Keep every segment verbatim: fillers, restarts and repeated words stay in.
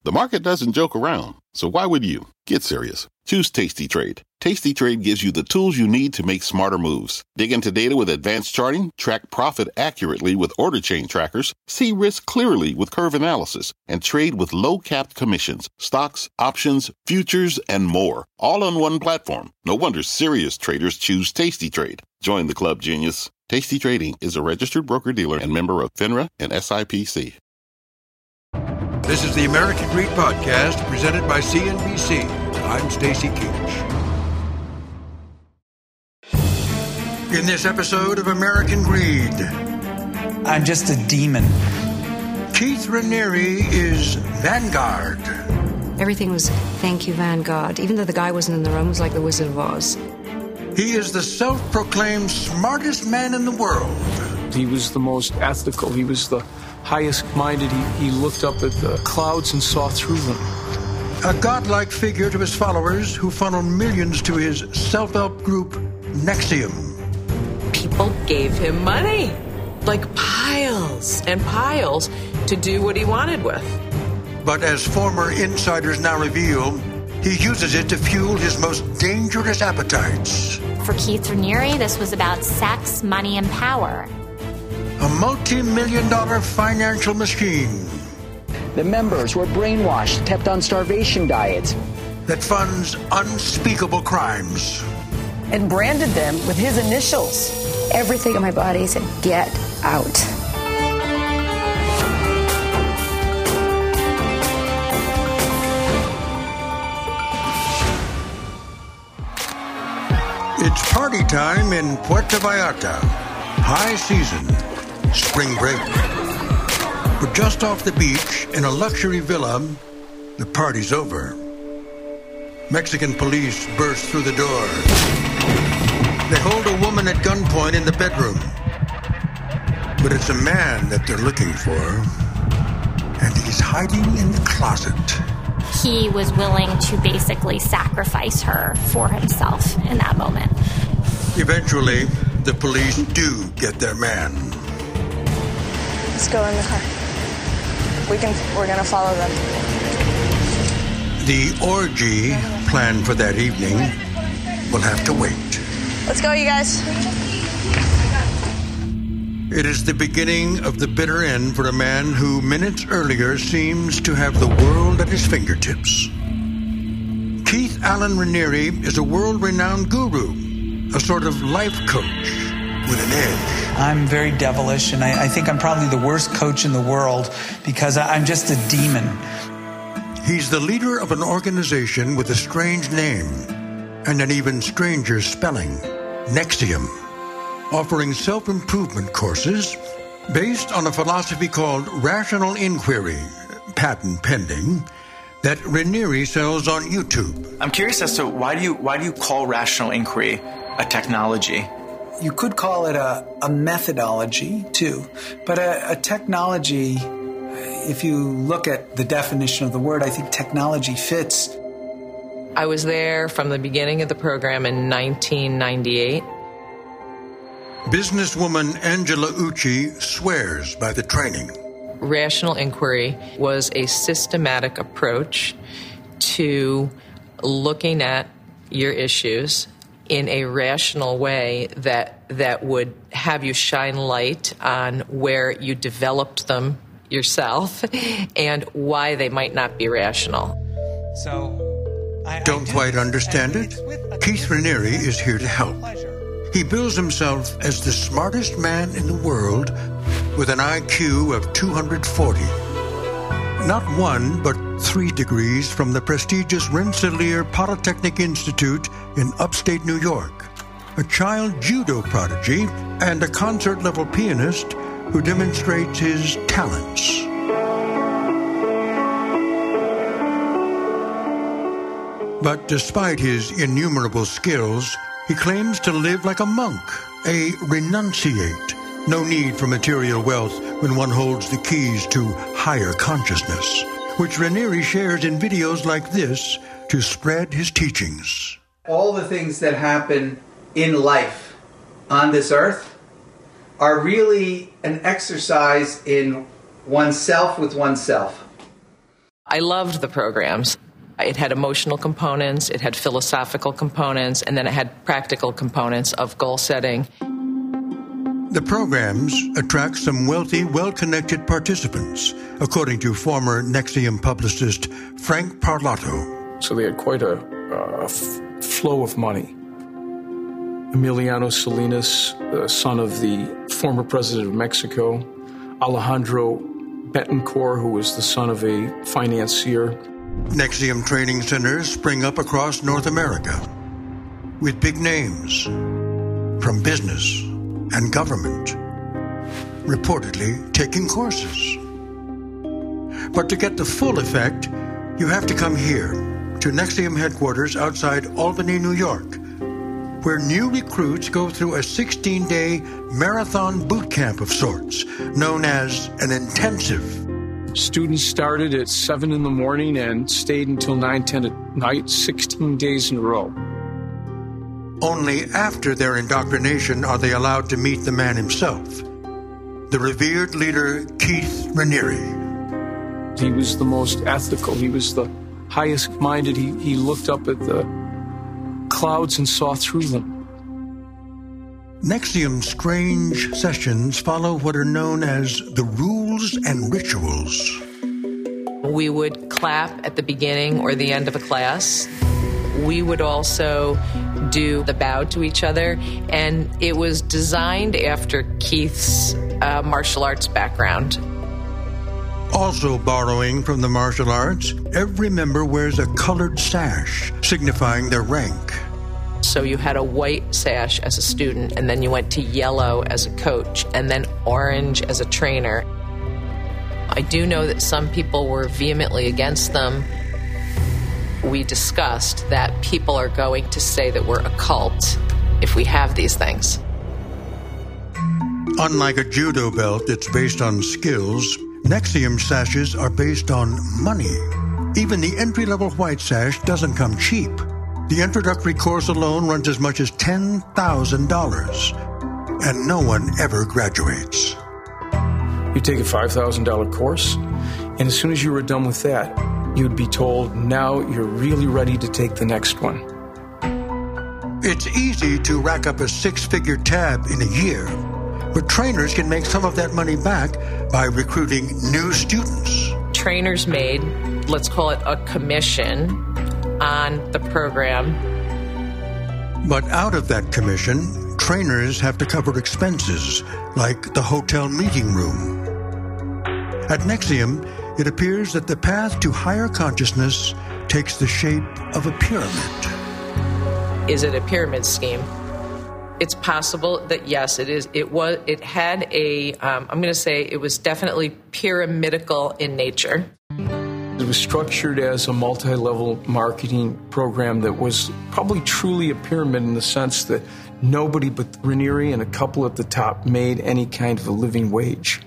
The market doesn't joke around, so why would you? Get serious. Choose Tasty Trade. Tasty Trade gives you the tools you need to make smarter moves. Dig into data with advanced charting, track profit accurately with order chain trackers, see risk clearly with curve analysis, and trade with low-capped commissions, stocks, options, futures, and more. All on one platform. No wonder serious traders choose Tasty Trade. Join the club, genius. Tasty Trading is a registered broker-dealer and member of FINRA and S I P C. This is the American Greed Podcast, presented by C N B C. I'm Stacy Keach. In this episode of American Greed, I'm just a demon. Keith Raniere is Vanguard. Everything was thank you, Vanguard. Even though the guy wasn't in the room, it was like the Wizard of Oz. He is the self-proclaimed smartest man in the world. He was the most ethical. He was the highest-minded. He, he looked up at the clouds and saw through them. A godlike figure to his followers who funneled millions to his self-help group, NXIVM. People gave him money, like piles and piles, to do what he wanted with. But as former insiders now reveal, he uses it to fuel his most dangerous appetites. For Keith Raniere, this was about sex, money, and power. A multi-million dollar financial machine. The members were brainwashed, kept on starvation diets. That funds unspeakable crimes. And branded them with his initials. Everything in my body said, get out. It's party time in Puerto Vallarta. High season, spring break. But just off the beach, in a luxury villa, the party's over. Mexican police burst through the door. They hold a woman at gunpoint in the bedroom. But it's a man that they're looking for, and he's hiding in the closet. He was willing to basically sacrifice her for himself in that moment. Eventually, the police do get their man. Let's go in the car. We can, we're gonna follow them. The orgy planned for that evening will have to wait. Let's go, you guys. It is the beginning of the bitter end for a man who minutes earlier seems to have the world at his fingertips. Keith Allen Raniere is a world-renowned guru, a sort of life coach with an edge. I'm very devilish, and I, I think I'm probably the worst coach in the world because I, I'm just a demon. He's the leader of an organization with a strange name and an even stranger spelling, NXIVM, offering self-improvement courses based on a philosophy called rational inquiry, patent pending, that Raniere sells on YouTube. I'm curious as to why do you why do you call rational inquiry a technology? You could call it a, a methodology, too. But a, a technology, if you look at the definition of the word, I think technology fits. I was there from the beginning of the program in nineteen ninety-eight. Businesswoman Angela Ucci swears by the training. Rational inquiry was a systematic approach to looking at your issues in a rational way that that would have you shine light on where you developed them yourself and why they might not be rational. So, I, Don't I do quite this, understand it? Keith Raniere is here to help. He bills himself as the smartest man in the world with an I Q of two hundred forty. Not one, but three degrees from the prestigious Rensselaer Polytechnic Institute in upstate New York. A child judo prodigy and a concert-level pianist who demonstrates his talents. But despite his innumerable skills, he claims to live like a monk, a renunciate. No need for material wealth when one holds the keys to higher consciousness, which Raniere shares in videos like this to spread his teachings. All the things that happen in life on this earth are really an exercise in oneself with oneself. I loved the programs. It had emotional components, it had philosophical components, and then it had practical components of goal setting. The programs attract some wealthy, well-connected participants, according to former NXIVM publicist Frank Parlato. So they had quite a uh, f- flow of money. Emiliano Salinas, the son of the former president of Mexico, Alejandro Betancourt, who was the son of a financier. NXIVM training centers spring up across North America with big names from business and government, reportedly taking courses. But to get the full effect, you have to come here to NXIVM headquarters outside Albany, New York, where new recruits go through a sixteen-day marathon boot camp of sorts, known as an intensive. Students started at seven in the morning and stayed until nine, ten at night, sixteen days in a row. Only after their indoctrination are they allowed to meet the man himself, the revered leader Keith Raniere. He was the most ethical. He was the highest minded. He, he looked up at the clouds and saw through them. NXIVM's strange sessions follow what are known as the rules and rituals. We would clap at the beginning or the end of a class. We would also do the bow to each other, and it was designed after Keith's uh, martial arts background. Also borrowing from the martial arts, every member wears a colored sash, signifying their rank. So you had a white sash as a student, and then you went to yellow as a coach, and then orange as a trainer. I do know that some people were vehemently against them. We discussed that people are going to say that we're a cult if we have these things. Unlike a judo belt that's based on skills, NXIVM sashes are based on money. Even the entry-level white sash doesn't come cheap. The introductory course alone runs as much as ten thousand dollars, and no one ever graduates. You take a five thousand dollars course, and as soon as you were done with that, you'd be told, now you're really ready to take the next one. It's easy to rack up a six-figure tab in a year, but trainers can make some of that money back by recruiting new students. Trainers made, let's call it a commission on the program. But out of that commission, trainers have to cover expenses, like the hotel meeting room. At NXIVM, it appears that the path to higher consciousness takes the shape of a pyramid. Is it a pyramid scheme? It's possible that yes, it is. It was. It had a. Um, I'm going to say it was definitely pyramidical in nature. It was structured as a multi-level marketing program that was probably truly a pyramid in the sense that nobody but Raniere and a couple at the top made any kind of a living wage.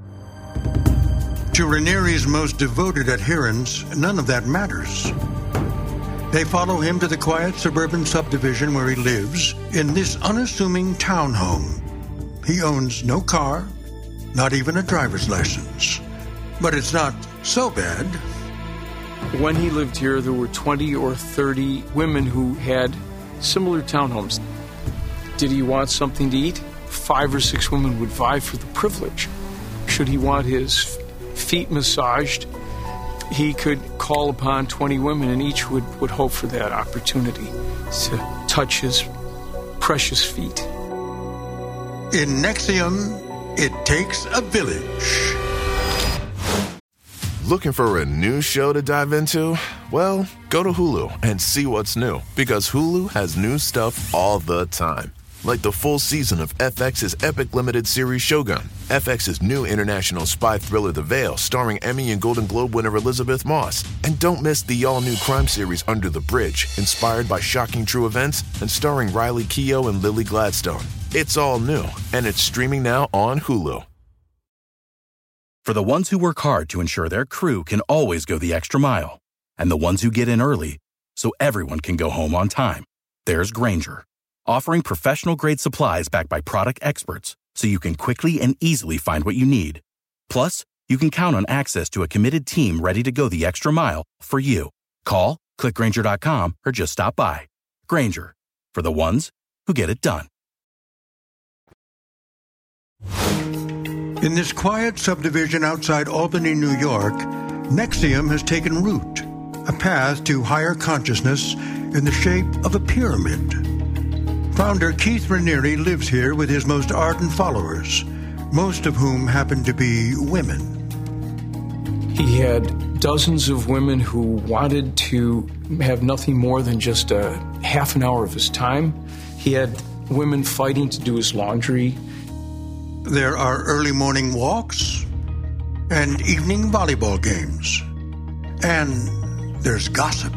To Raniere's most devoted adherents, none of that matters. They follow him to the quiet suburban subdivision where he lives in this unassuming townhome. He owns no car, not even a driver's license. But it's not so bad. When he lived here, there were twenty or thirty women who had similar townhomes. Did he want something to eat? Five or six women would vie for the privilege. Should he want his feet massaged, he could call upon twenty women, and each would, would hope for that opportunity to touch his precious feet. In NXIVM, it takes a village. Looking for a new show to dive into? Well, go to Hulu and see what's new, because Hulu has new stuff all the time. Like the full season of F X's epic limited series Shogun, F X's new international spy thriller The Veil, starring Emmy and Golden Globe winner Elizabeth Moss. And don't miss the all-new crime series Under the Bridge, inspired by shocking true events and starring Riley Keough and Lily Gladstone. It's all new, and it's streaming now on Hulu. For the ones who work hard to ensure their crew can always go the extra mile, and the ones who get in early so everyone can go home on time, there's Grainger, offering professional-grade supplies backed by product experts so you can quickly and easily find what you need. Plus, you can count on access to a committed team ready to go the extra mile for you. Call, click Grainger dot com, or just stop by. Grainger, for the ones who get it done. In this quiet subdivision outside Albany, New York, NXIVM has taken root, a path to higher consciousness in the shape of a pyramid. Founder Keith Raniere lives here with his most ardent followers, most of whom happen to be women. He had dozens of women who wanted to have nothing more than just a half an hour of his time. He had women fighting to do his laundry. There are early morning walks and evening volleyball games. And there's gossip.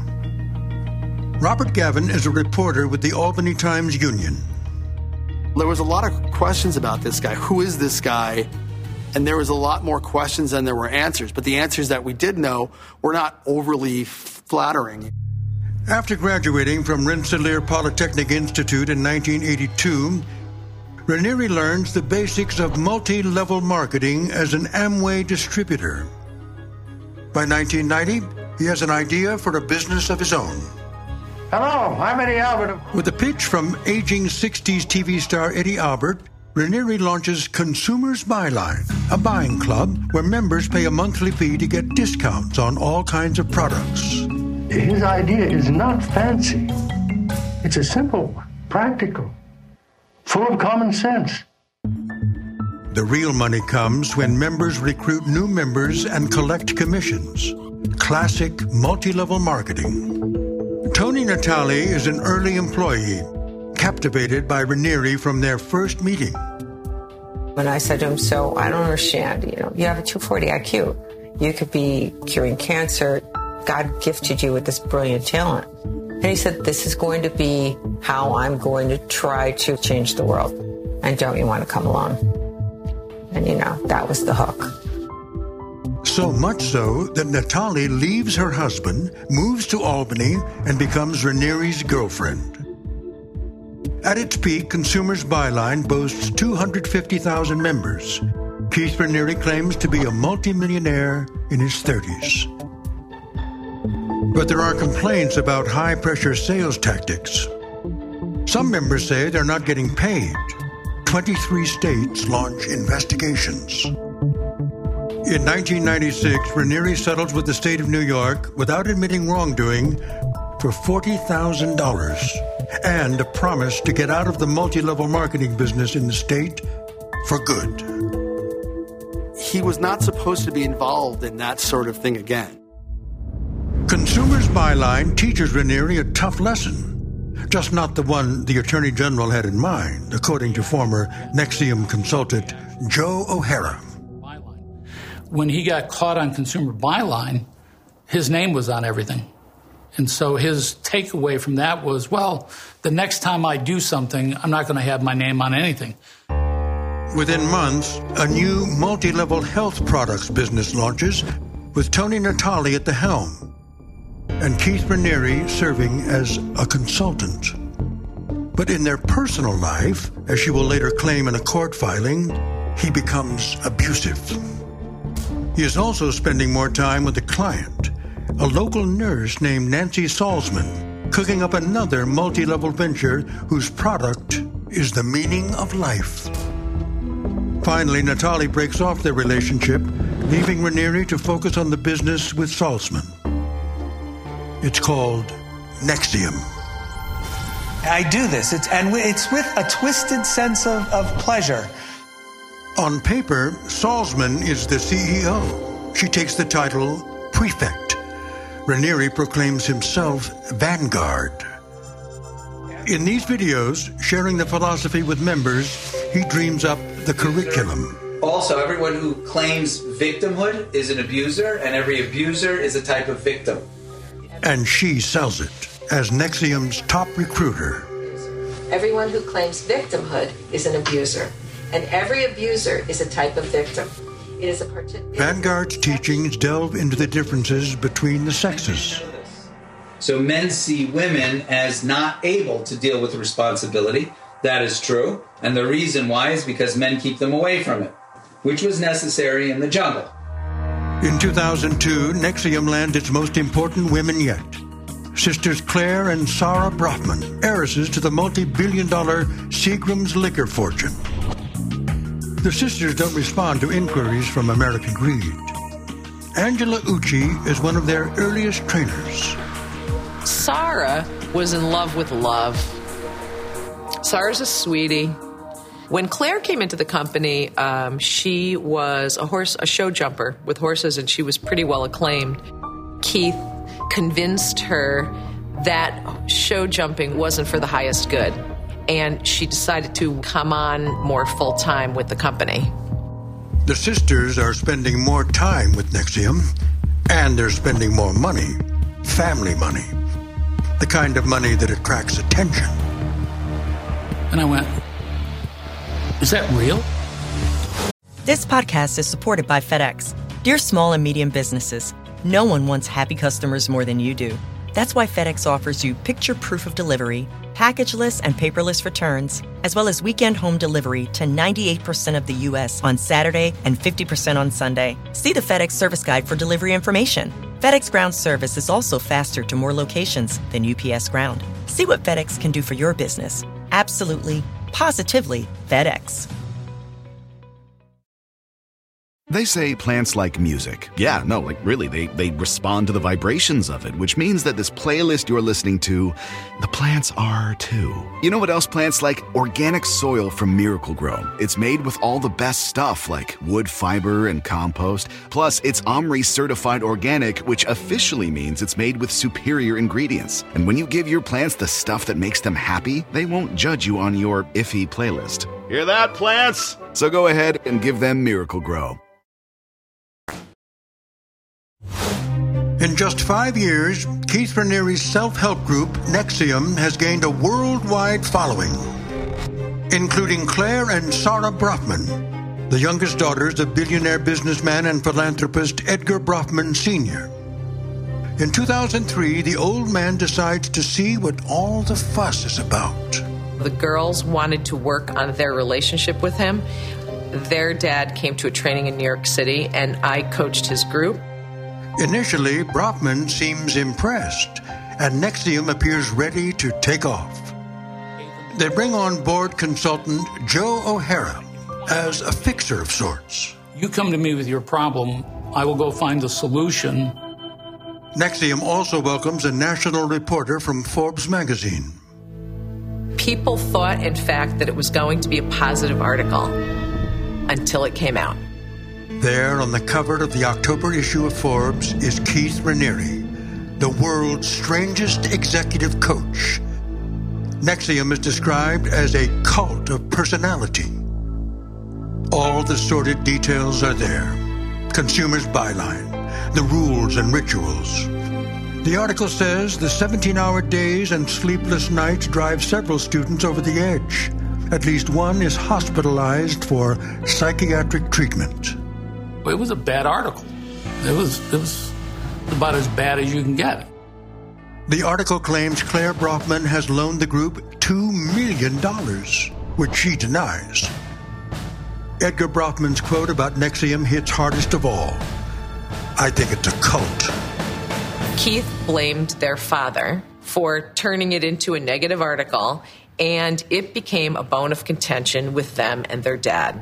Robert Gavin is a reporter with the Albany Times-Union. There was a lot of questions about this guy. Who is this guy? And there was a lot more questions than there were answers. But the answers that we did know were not overly flattering. After graduating from Rensselaer Polytechnic Institute in nineteen eighty-two, Raniere learns the basics of multi-level marketing as an Amway distributor. By nineteen ninety, he has an idea for a business of his own. Hello, I'm Eddie Albert. With a pitch from aging sixties T V star Eddie Albert, Raniere launches Consumers Byline, a buying club where members pay a monthly fee to get discounts on all kinds of products. His idea is not fancy. It's a simple one, practical, full of common sense. The real money comes when members recruit new members and collect commissions. Classic multi-level marketing. Tony Natale is an early employee, captivated by Raniere from their first meeting. When I said to him, so I don't understand, you know, you have a two forty I Q. You could be curing cancer. God gifted you with this brilliant talent. And he said, this is going to be how I'm going to try to change the world. And don't you want to come along? And, you know, that was the hook. So much so that Natale leaves her husband, moves to Albany, and becomes Raniere's girlfriend. At its peak, Consumers Byline boasts two hundred fifty thousand members. Keith Raniere claims to be a multimillionaire in his thirties. But there are complaints about high-pressure sales tactics. Some members say they're not getting paid. twenty-three states launch investigations. In nineteen ninety-six, Raniere settles with the state of New York without admitting wrongdoing for forty thousand dollars and a promise to get out of the multi-level marketing business in the state for good. He was not supposed to be involved in that sort of thing again. Consumers Byline teaches Raniere a tough lesson, just not the one the Attorney General had in mind, according to former NXIVM consultant Joe O'Hara. When he got caught on Consumer Byline, his name was on everything. And so his takeaway from that was, well, the next time I do something, I'm not going to have my name on anything. Within months, a new multi-level health products business launches with Tony Natale at the helm and Keith Raniere serving as a consultant. But in their personal life, as she will later claim in a court filing, he becomes abusive. He is also spending more time with the client, a local nurse named Nancy Salzman, cooking up another multi-level venture whose product is the meaning of life. Finally, Natale breaks off their relationship, leaving Raniere to focus on the business with Salzman. It's called NXIVM. I do this, it's, and it's with a twisted sense of, of pleasure. On paper, Salzman is the C E O. She takes the title Prefect. Raniere proclaims himself Vanguard. In these videos, sharing the philosophy with members, he dreams up the curriculum. Also, everyone who claims victimhood is an abuser, and every abuser is a type of victim. And she sells it as NXIVM's top recruiter. Everyone who claims victimhood is an abuser, and every abuser is a type of victim. It is a particular. Vanguard's teachings delve into the differences between the sexes. So men see women as not able to deal with responsibility. That is true. And the reason why is because men keep them away from it. which was necessary in the jungle. In two thousand two, N X I V M landed its most important women yet. Sisters Claire and Sarah Brofman, heiresses to the multi-billion dollar Seagram's liquor fortune. The sisters don't respond to inquiries from American Greed. Angela Ucci is one of their earliest trainers. Sarah was in love with love. Sarah's a sweetie. When Claire came into the company, um, she was a horse, a show jumper with horses, and she was pretty well acclaimed. Keith convinced her that show jumping wasn't for the highest good, and she decided to come on more full-time with the company. The sisters are spending more time with N X I V M, and they're spending more money, family money, the kind of money that attracts attention. And I went, is that real? This podcast is supported by FedEx. Dear small and medium businesses, no one wants happy customers more than you do. That's why FedEx offers you picture proof of delivery, packageless and paperless returns, as well as weekend home delivery to ninety-eight percent of the U S on Saturday and fifty percent on Sunday. See the FedEx service guide for delivery information. FedEx Ground service is also faster to more locations than U P S Ground. See what FedEx can do for your business. Absolutely, positively FedEx. They say plants like music. Yeah, no, like really, they, they respond to the vibrations of it, which means that this playlist you're listening to, the plants are too. You know what else plants like? Organic soil from Miracle-Gro. It's made with all the best stuff like wood fiber and compost. Plus, it's OMRI certified organic, which officially means it's made with superior ingredients. And when you give your plants the stuff that makes them happy, they won't judge you on your iffy playlist. Hear that, plants? So go ahead and give them Miracle-Gro. In just five years, Keith Raniere's self-help group, N X I V M, has gained a worldwide following, including Claire and Sarah Brofman, the youngest daughters of billionaire businessman and philanthropist Edgar Brofman Senior In two thousand three, the old man decides to see what all the fuss is about. The girls wanted to work on their relationship with him. Their dad came to a training in New York City, and I coached his group. Initially, Brofman seems impressed, and N X I V M appears ready to take off. They bring on board consultant Joe O'Hara as a fixer of sorts. You come to me with your problem, I will go find a solution. N X I V M also welcomes a national reporter from Forbes magazine. People thought, in fact, that it was going to be a positive article until it came out. There on the cover of the October issue of Forbes is Keith Raniere, the world's strangest executive coach. N X I V M is described as a cult of personality. All the sordid details are there. Consumer's byline, the rules and rituals. The article says the seventeen-hour days and sleepless nights drive several students over the edge. At least one is hospitalized for psychiatric treatment. It was a bad article. It was, it was about as bad as you can get. The article claims Claire Brofman has loaned the group two million dollars, which she denies. Edgar Brofman's quote about N X I V M hits hardest of all. I think it's a cult. Keith blamed their father for turning it into a negative article, and it became a bone of contention with them and their dad.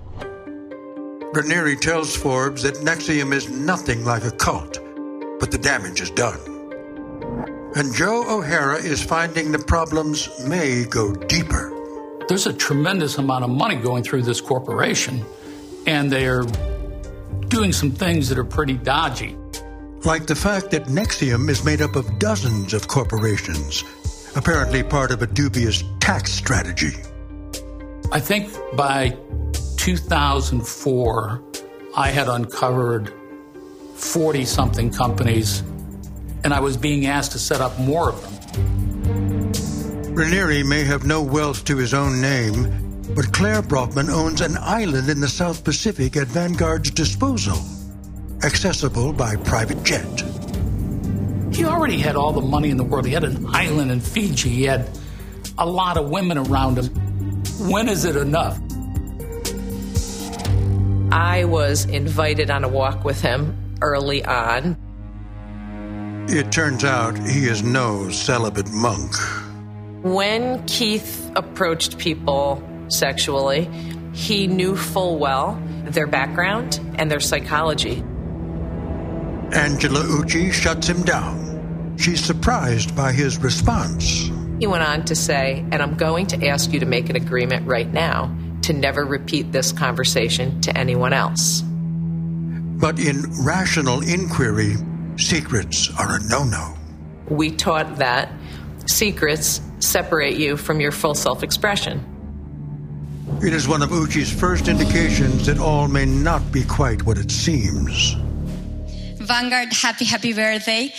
Raniere tells Forbes that N X I V M is nothing like a cult, but the damage is done. And Joe O'Hara is finding the problems may go deeper. There's a tremendous amount of money going through this corporation, and they are doing some things that are pretty dodgy. Like the fact that N X I V M is made up of dozens of corporations, apparently part of a dubious tax strategy. I think by two thousand four, I had uncovered forty-something companies, and I was being asked to set up more of them. Raniere may have no wealth to his own name, but Claire Brofman owns an island in the South Pacific at Vanguard's disposal, accessible by private jet. He already had all the money in the world. He had an island in Fiji. He had a lot of women around him. When is it enough? I was invited on a walk with him early on. It turns out he is no celibate monk. When Keith approached people sexually, he knew full well their background and their psychology. Angela Ucci shuts him down. She's surprised by his response. He went on to say, and I'm going to ask you to make an agreement right now to never repeat this conversation to anyone else. But in rational inquiry, secrets are a no-no. We taught that secrets separate you from your full self-expression. It is one of Ucci's first indications that all may not be quite what it seems. Vanguard, happy, happy birthday.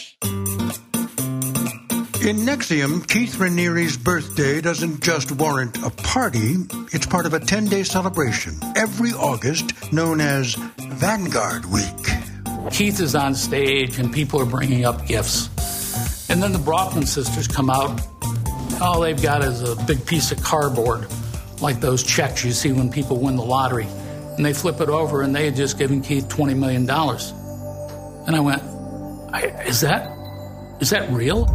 In NXIVM, Keith Raniere's birthday doesn't just warrant a party, it's part of a ten-day celebration every August known as Vanguard Week. Keith is on stage and people are bringing up gifts. And then the Brofman sisters come out. All they've got is a big piece of cardboard, like those checks you see when people win the lottery. And they flip it over and they had just given Keith twenty million dollars. And I went, I, is that, is that real?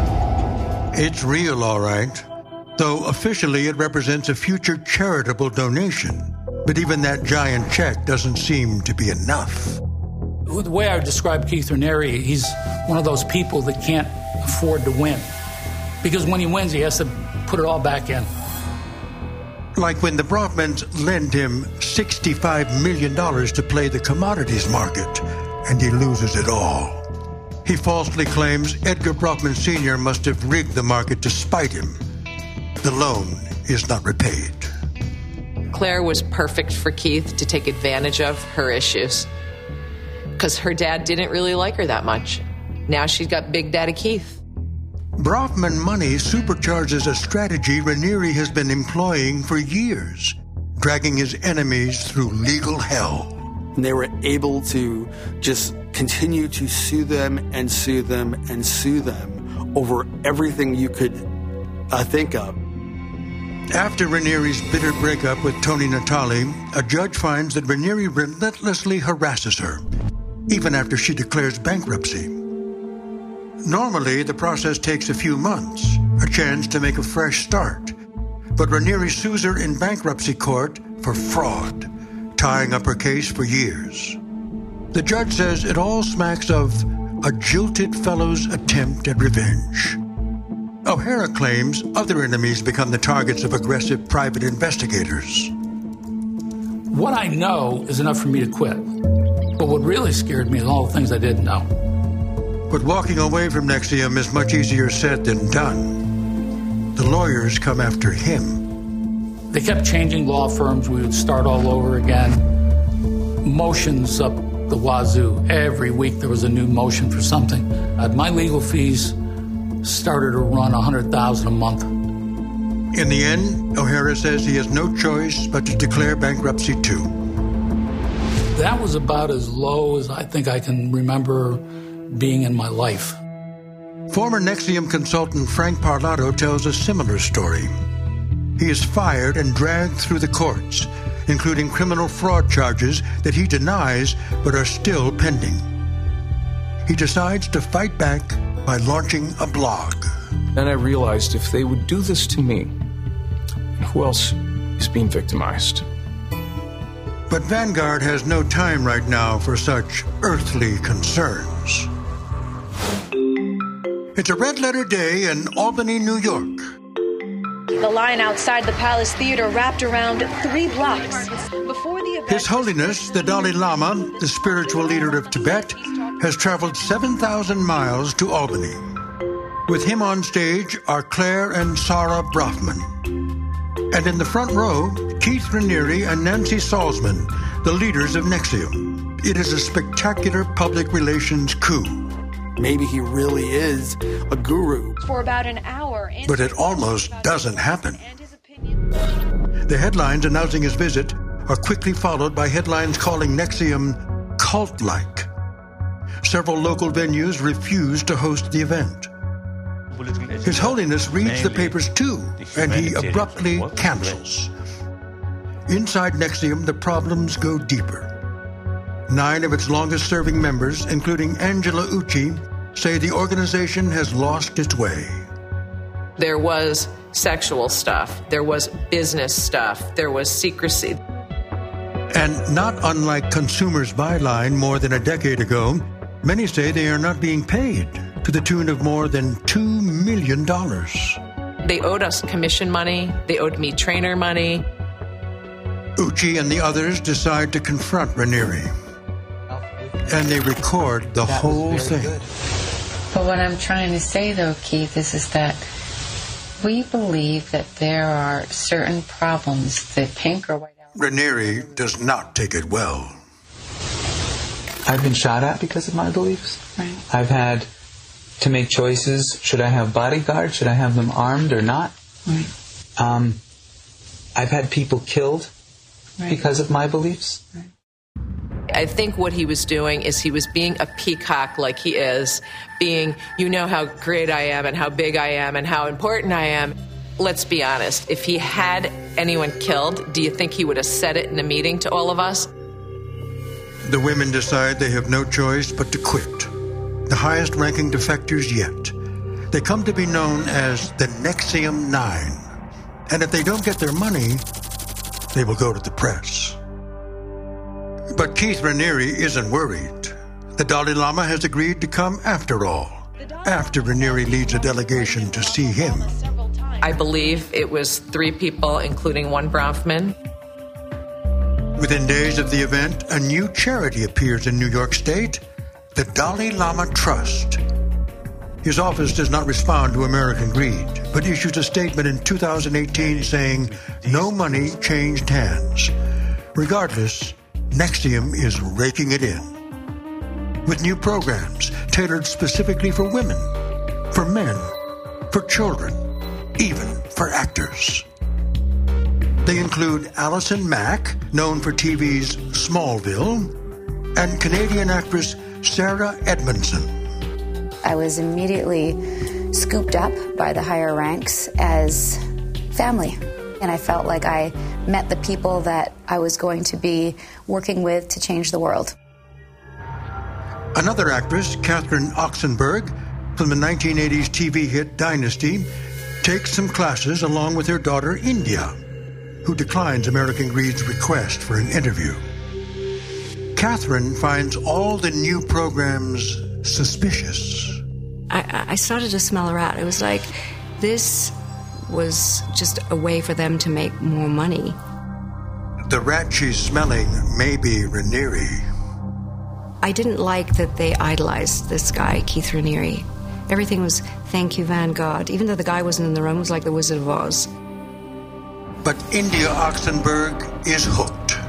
It's real, all right. Though officially it represents a future charitable donation. But even that giant check doesn't seem to be enough. The way I would describe Keith Raniere, he's one of those people that can't afford to win. Because when he wins, he has to put it all back in. Like when the Brofmans lend him sixty-five million dollars to play the commodities market, and he loses it all. He falsely claims Edgar Brofman Senior must have rigged the market to spite him. The loan is not repaid. Claire was perfect for Keith to take advantage of her issues. Because her dad didn't really like her that much. Now she's got Big Daddy Keith. Brofman money supercharges a strategy Raniere has been employing for years, dragging his enemies through legal hell. And they were able to just continue to sue them and sue them and sue them over everything you could uh, think of. After Raniere's bitter breakup with Tony Natali, a judge finds that Raniere relentlessly harasses her, even after she declares bankruptcy. Normally, the process takes a few months, a chance to make a fresh start. But Raniere sues her in bankruptcy court for fraud, tying up her case for years. The judge says it all smacks of a jilted fellow's attempt at revenge. O'Hara claims other enemies become the targets of aggressive private investigators. What I know is enough for me to quit. But what really scared me is all the things I didn't know. But walking away from NXIVM is much easier said than done. The lawyers come after him. They kept changing law firms. We would start all over again. Motions up the wazoo. Every week there was a new motion for something. Uh, my legal fees started to run one hundred thousand dollars a month. In the end, O'Hara says he has no choice but to declare bankruptcy too. That was about as low as I think I can remember being in my life. Former NXIVM consultant Frank Parlato tells a similar story. He is fired and dragged through the courts, including criminal fraud charges that he denies but are still pending. He decides to fight back by launching a blog. Then I realized if they would do this to me, who else is being victimized? But Vanguard has no time right now for such earthly concerns. It's a red-letter day in Albany, New York. The line outside the Palace Theater wrapped around three blocks. Before the event, His Holiness, the Dalai Lama, the spiritual leader of Tibet, has traveled seven thousand miles to Albany. With him on stage are Claire and Sarah Brofman. And in the front row, Keith Raniere and Nancy Salzman, the leaders of NXIVM. It is a spectacular public relations coup. Maybe he really is a guru. For about an hour. But it almost doesn't happen. The headlines announcing his visit are quickly followed by headlines calling NXIVM cult-like. Several local venues refuse to host the event. His Holiness reads the papers too, and he abruptly cancels. Inside NXIVM, the problems go deeper. Nine of its longest-serving members, including Angela Ucci, say the organization has lost its way. There was sexual stuff. There was business stuff. There was secrecy. And not unlike Consumers Byline more than a decade ago, many say they are not being paid to the tune of more than two million dollars. They owed us commission money. They owed me trainer money. Ucci and the others decide to confront Raniere. And they record the that whole thing. Good. But what I'm trying to say, though, Keith, is, is that we believe that there are certain problems that Pink or White House... Raniere does not take it well. I've been shot at because of my beliefs. Right. I've had to make choices. Should I have bodyguards? Should I have them armed or not? Right. Um, I've had people killed right. because of my beliefs. Right. I think what he was doing is he was being a peacock like he is, being, you know how great I am and how big I am and how important I am. Let's be honest. If he had anyone killed, do you think he would have said it in a meeting to all of us? The women decide they have no choice but to quit. The highest-ranking defectors yet. They come to be known as the NXIVM Nine. And if they don't get their money, they will go to the press. But Keith Raniere isn't worried. The Dalai Lama has agreed to come after all, after Raniere leads a delegation to see him. I believe it was three people, including one Bronfman. Within days of the event, a new charity appears in New York State, the Dalai Lama Trust. His office does not respond to American greed, but issues a statement in two thousand eighteen saying no money changed hands. Regardless, NXIVM is raking it in. With new programs tailored specifically for women, for men, for children, even for actors. They include Allison Mack, known for T V's Smallville, and Canadian actress Sarah Edmondson. I was immediately scooped up by the higher ranks as family. And I felt like I met the people that I was going to be working with to change the world. Another actress, Catherine Oxenberg, from the nineteen eighties T V hit Dynasty, takes some classes along with her daughter, India, who declines American Greed's request for an interview. Catherine finds all the new programs suspicious. I, I started to smell a rat. It was like, this was just a way for them to make more money. The rat she's smelling may be Raniere. I didn't like that they idolized this guy, Keith Raniere. Everything was, thank you, Vanguard. Even though the guy wasn't in the room, it was like the Wizard of Oz. But India Oxenberg is hooked.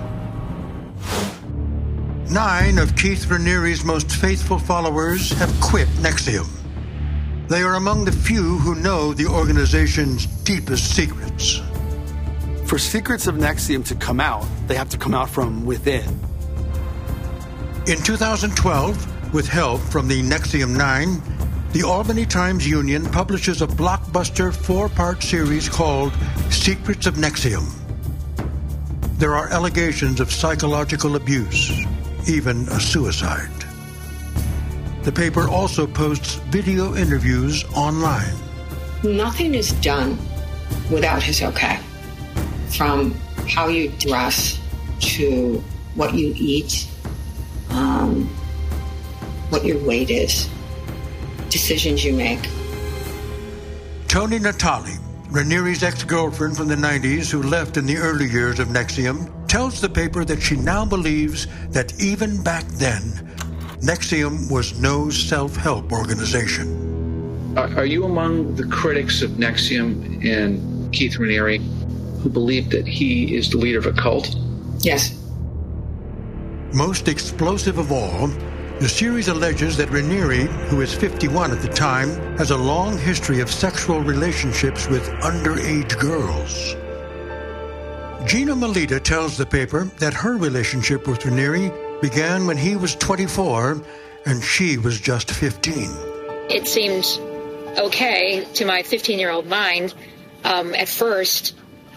Nine of Keith Raniere's most faithful followers have quit NXIVM. They are among the few who know the organization's deepest secrets. For secrets of NXIVM to come out, they have to come out from within. In two thousand twelve, with help from the NXIVM Nine, the Albany Times-Union publishes a blockbuster four-part series called Secrets of NXIVM. There are allegations of psychological abuse, even a suicide. The paper also posts video interviews online. Nothing is done without his okay. From how you dress to what you eat, um, what your weight is, decisions you make. Toni Natali, Raniere's ex-girlfriend from the nineties who left in the early years of NXIVM, tells the paper that she now believes that even back then, NXIVM was no self-help organization. Are you among the critics of NXIVM and Keith Raniere who believe that he is the leader of a cult? Yes. Most explosive of all, the series alleges that Raniere, who is fifty-one at the time, has a long history of sexual relationships with underage girls. Gina Melita tells the paper that her relationship with Raniere began when he was twenty-four and she was just fifteen. It seemed okay to my fifteen-year-old mind um, at first,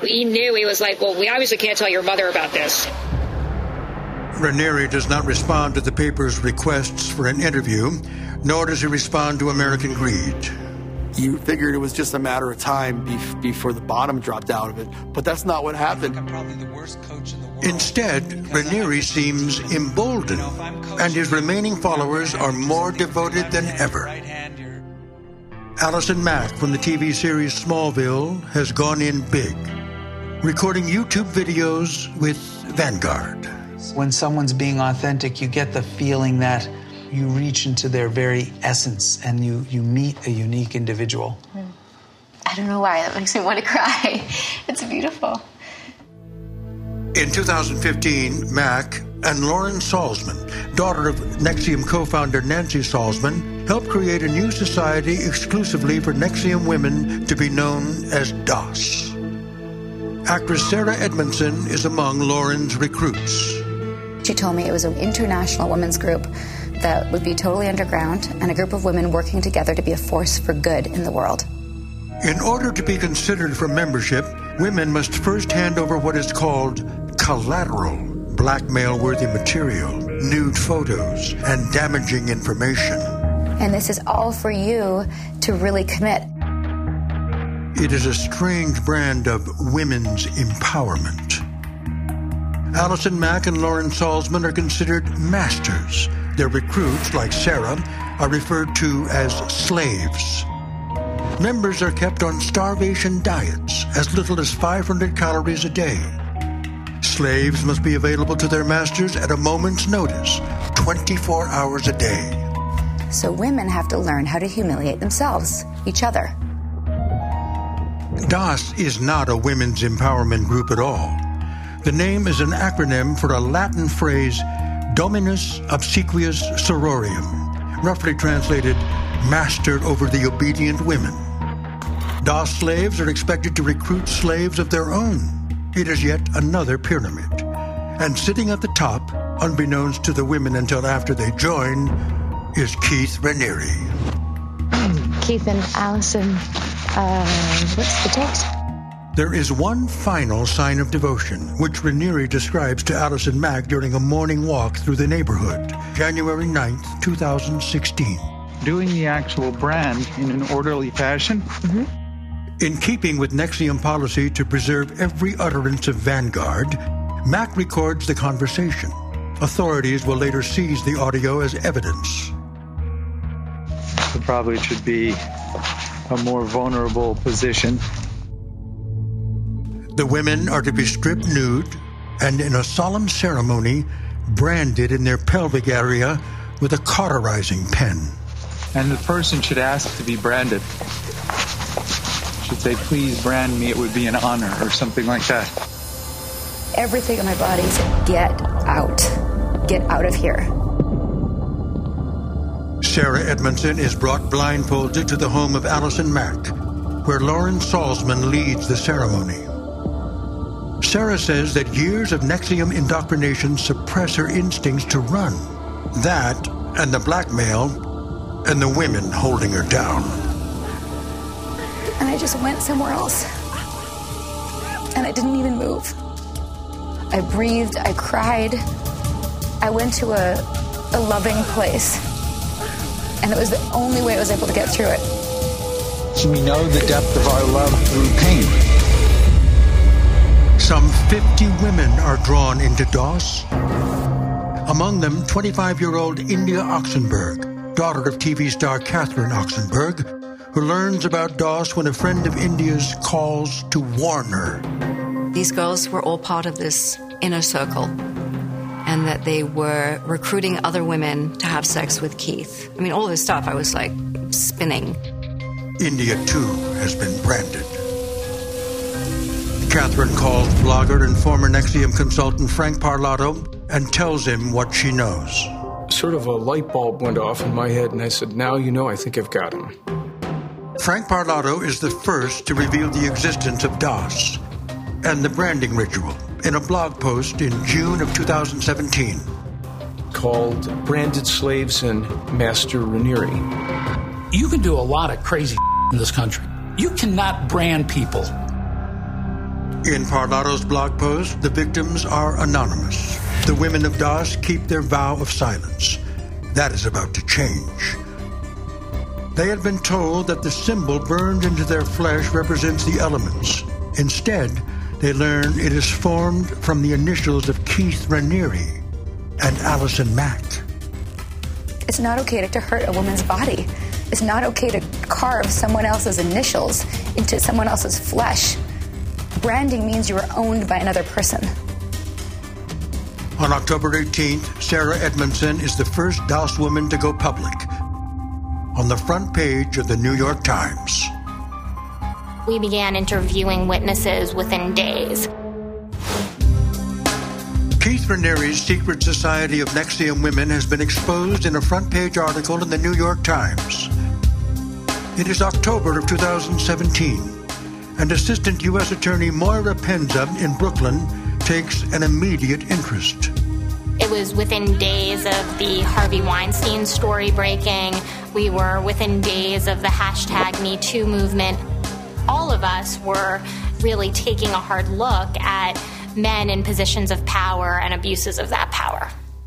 He knew. He was like, well, we obviously can't tell your mother about this. Raniere does not respond to the paper's requests for an interview, nor does he respond to American Greed. You figured it was just a matter of time be- before the bottom dropped out of it, but that's not what happened. I'm probably the worst coach in the world. Instead, Raniere seems emboldened, and his remaining followers are more devoted than ever. Allison Mack from the T V series Smallville has gone in big, recording YouTube videos with Vanguard. When someone's being authentic, you get the feeling that you reach into their very essence and you, you meet a unique individual. I don't know why. That makes me want to cry. It's beautiful. In two thousand fifteen, Mack and Lauren Salzman, daughter of N X I V M co-founder Nancy Salzman, helped create a new society exclusively for N X I V M women to be known as DOS. Actress Sarah Edmondson is among Lauren's recruits. She told me it was an international women's group that would be totally underground and a group of women working together to be a force for good in the world. In order to be considered for membership, women must first hand over what is called collateral, blackmail-worthy material, nude photos, and damaging information. And this is all for you to really commit. It is a strange brand of women's empowerment. Allison Mack and Lauren Salzman are considered masters. Their recruits, like Sarah, are referred to as slaves. Members are kept on starvation diets, as little as five hundred calories a day. Slaves must be available to their masters at a moment's notice, twenty-four hours a day. So women have to learn how to humiliate themselves, each other. DOS is not a women's empowerment group at all. The name is an acronym for a Latin phrase, Dominus Obsequious Sororium, roughly translated, master over the obedient women. DOS slaves are expected to recruit slaves of their own. It is yet another pyramid. And sitting at the top, unbeknownst to the women until after they join, is Keith Raniere. Keith and Allison, uh, what's the text? There is one final sign of devotion, which Raniere describes to Allison Mack during a morning walk through the neighborhood, January ninth, two thousand sixteen. Doing the actual brand in an orderly fashion. Mm-hmm. In keeping with N X I V M policy to preserve every utterance of Vanguard, Mack records the conversation. Authorities will later seize the audio as evidence. It probably should be a more vulnerable position. The women are to be stripped nude and in a solemn ceremony branded in their pelvic area with a cauterizing pen. And the person should ask to be branded. Should say, please brand me, it would be an honor, or something like that. Everything in my body said, get out. Get out of here. Sarah Edmondson is brought blindfolded to the home of Allison Mack, where Lauren Salzman leads the ceremony. Sarah says that years of N X I V M indoctrination suppress her instincts to run. That, and the blackmail, and the women holding her down. And I just went somewhere else. And I didn't even move. I breathed, I cried. I went to a, a loving place. And it was the only way I was able to get through it. We know the depth of our love through pain. Some fifty women are drawn into DOS. Among them, twenty-five-year-old India Oxenberg, daughter of T V star Catherine Oxenberg, who learns about DOS when a friend of India's calls to warn her. These girls were all part of this inner circle, and that they were recruiting other women to have sex with Keith. I mean, all this stuff, I was like spinning. India, too, has been branded. Catherine calls blogger and former N X I V M consultant Frank Parlato and tells him what she knows. Sort of a light bulb went off in my head, and I said, now you know, I think I've got him. Frank Parlato is the first to reveal the existence of DOS and the branding ritual in a blog post in June of two thousand seventeen. Called Branded Slaves and Master Raniere. You can do a lot of crazy in this country. You cannot brand people. In Parlato's blog post, the victims are anonymous. The women of Das keep their vow of silence. That is about to change. They had been told that the symbol burned into their flesh represents the elements. Instead, they learn it is formed from the initials of Keith Raniere and Allison Mack. It's not okay to hurt a woman's body. It's not okay to carve someone else's initials into someone else's flesh. Branding means you are owned by another person. On October eighteenth, Sarah Edmondson is the first Das woman to go public. On the front page of the New York Times. We began interviewing witnesses within days. Keith Raniere's secret society of NXIVM women has been exposed in a front-page article in the New York Times. It is October of two thousand seventeen, and Assistant U S Attorney Moira Penza in Brooklyn takes an immediate interest. It was within days of the Harvey Weinstein story breaking. We were within days of the hashtag Me Too movement. All of us were really taking a hard look at men in positions of power and abuses of that power.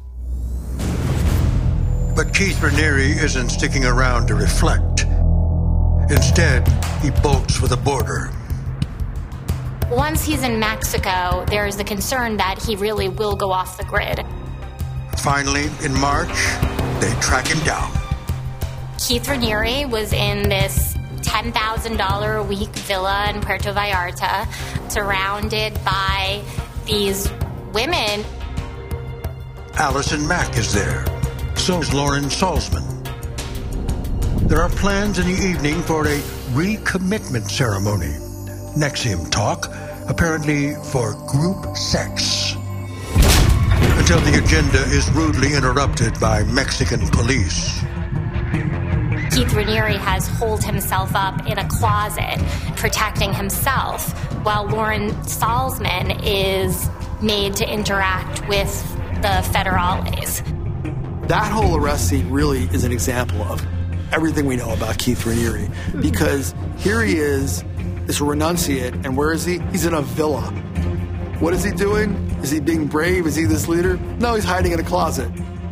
But Keith Raniere isn't sticking around to reflect. Instead, he bolts for the border. Once he's in Mexico, there is the concern that he really will go off the grid. Finally, in March, they track him down. Keith Raniere was in this ten thousand dollars a week villa in Puerto Vallarta, surrounded by these women. Allison Mack is there. So is Lauren Salzman. There are plans in the evening for a recommitment ceremony. NXIVM talk, apparently for group sex. Until the agenda is rudely interrupted by Mexican police. Keith Raniere has holed himself up in a closet, protecting himself, while Lauren Salzman is made to interact with the federales. That whole arrest scene really is an example of everything we know about Keith Raniere, because here he is, this renunciate, and where is he? He's in a villa. What is he doing? Is he being brave? Is he this leader? No, he's hiding in a closet.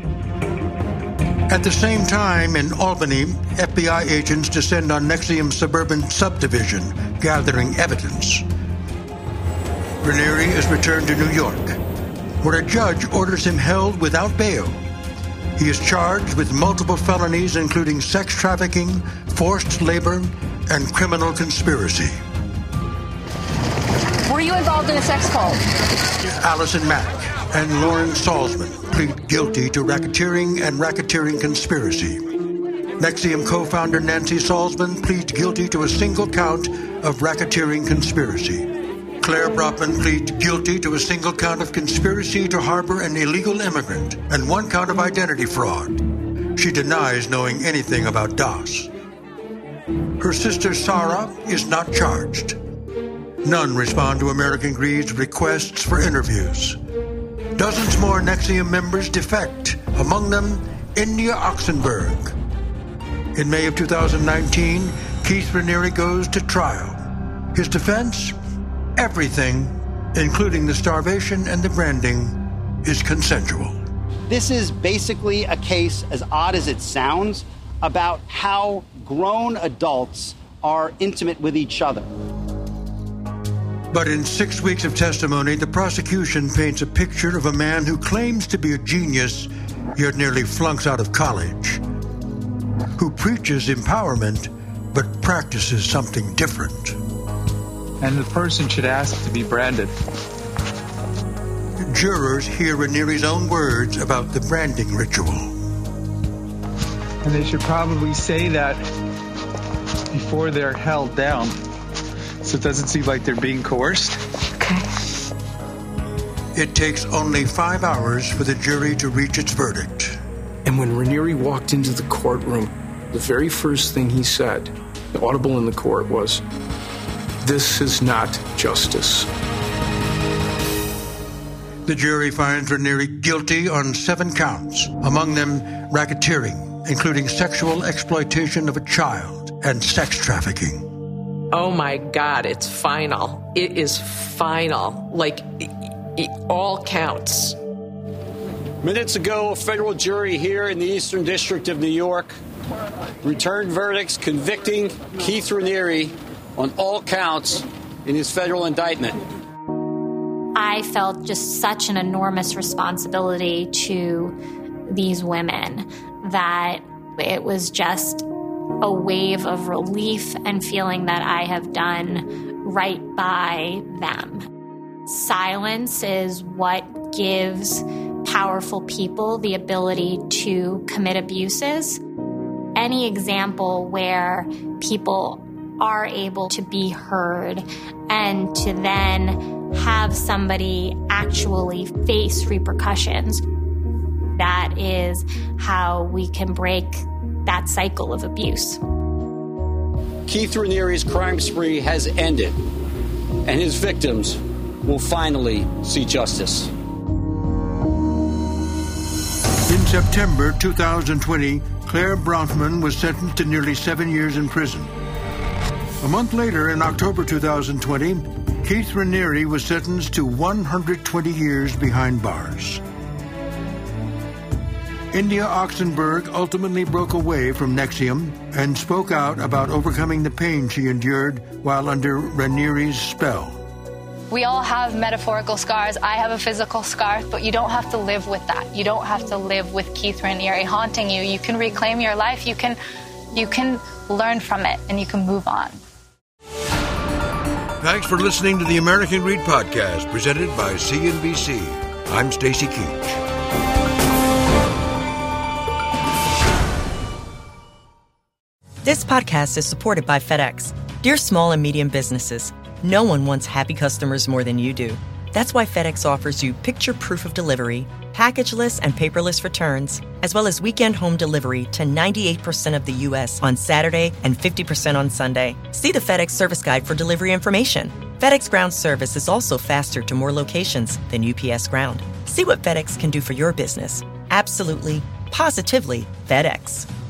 At the same time, in Albany, F B I agents descend on NXIVM's suburban subdivision, gathering evidence. Raniere is returned to New York, where a judge orders him held without bail. He is charged with multiple felonies, including sex trafficking, forced labor, and criminal conspiracy. Were you involved in a sex cult? Allison Mack and Lauren Salzman plead guilty to racketeering and racketeering conspiracy. NXIVM co-founder Nancy Salzman pleads guilty to a single count of racketeering conspiracy. Claire Brotman pleads guilty to a single count of conspiracy to harbor an illegal immigrant and one count of identity fraud. She denies knowing anything about Das. Her sister Sarah is not charged. None respond to American Greed's requests for interviews. Dozens more NXIVM members defect, among them India Oxenberg. In May of two thousand nineteen, Keith Raniere goes to trial. His defense? Everything, including the starvation and the branding, is consensual. This is basically a case, as odd as it sounds, about how grown adults are intimate with each other. But in six weeks of testimony, the prosecution paints a picture of a man who claims to be a genius, yet nearly flunks out of college, who preaches empowerment, but practices something different. And the person should ask to be branded. Jurors hear Raniere's own words about the branding ritual. And they should probably say that before they're held down, so it doesn't seem like they're being coerced. Okay. It takes only five hours for the jury to reach its verdict. And when Raniere walked into the courtroom, the very first thing he said, audible in the court, was, "This is not justice." The jury finds Raniere guilty on seven counts, among them racketeering, including sexual exploitation of a child and sex trafficking. oh my God, it's final. It is final. Like, it, it all counts. Minutes ago, a federal jury here in the Eastern District of New York returned verdicts convicting Keith Raniere on all counts in his federal indictment. I felt just such an enormous responsibility to these women that it was just a wave of relief and feeling that I have done right by them. Silence is what gives powerful people the ability to commit abuses. Any example where people are able to be heard and to then have somebody actually face repercussions, that is how we can break that cycle of abuse. Keith Raniere's crime spree has ended, and his victims will finally see justice. In September two thousand twenty, Claire Bronfman was sentenced to nearly seven years in prison. A month later, in October two thousand twenty, Keith Raniere was sentenced to one hundred twenty years behind bars. India Oxenberg ultimately broke away from N X I V M and spoke out about overcoming the pain she endured while under Raniere's spell. We all have metaphorical scars. I have a physical scar, but you don't have to live with that. You don't have to live with Keith Raniere haunting you. You can reclaim your life. You can, you can learn from it, and you can move on. Thanks for listening to the American Greed Podcast, presented by C N B C. I'm Stacy Keach. This podcast is supported by FedEx. Dear small and medium businesses, no one wants happy customers more than you do. That's why FedEx offers you picture proof of delivery, packageless and paperless returns, as well as weekend home delivery to ninety-eight percent of the U S on Saturday and fifty percent on Sunday. See the FedEx service guide for delivery information. FedEx Ground service is also faster to more locations than U P S Ground. See what FedEx can do for your business. Absolutely, positively FedEx.